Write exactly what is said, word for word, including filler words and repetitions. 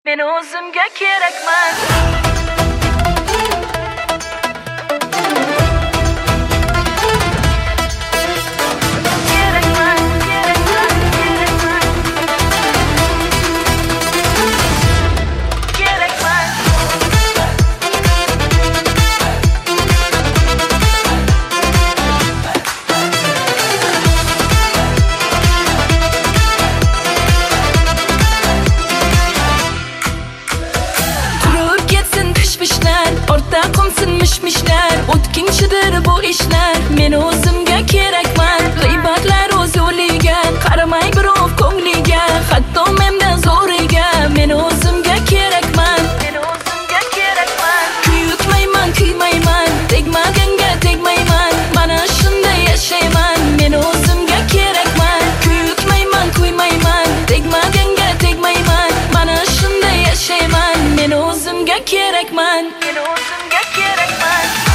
Men o'zimga kerakman. Orta qolsin mish-mishlar, o'tkinchidir bu ishlar. Men o'zimga kerakman. G'iybatlar o'z yo'liga, qaramay birov ko'ngliga, hatto mendan zo'riga. Men o'zimga kerakman. Men o'zimga kerakman. Kuyutmayman, kuymayman, tegmaganga tegmayman. Mana shunday yashayman. Men o'zimga kerakman. Kuyutmayman, kuymayman, tegmaganga tegmayman. Mana shunday yashayman. Men o'zimga kerakman. Men o'zimga kerakman.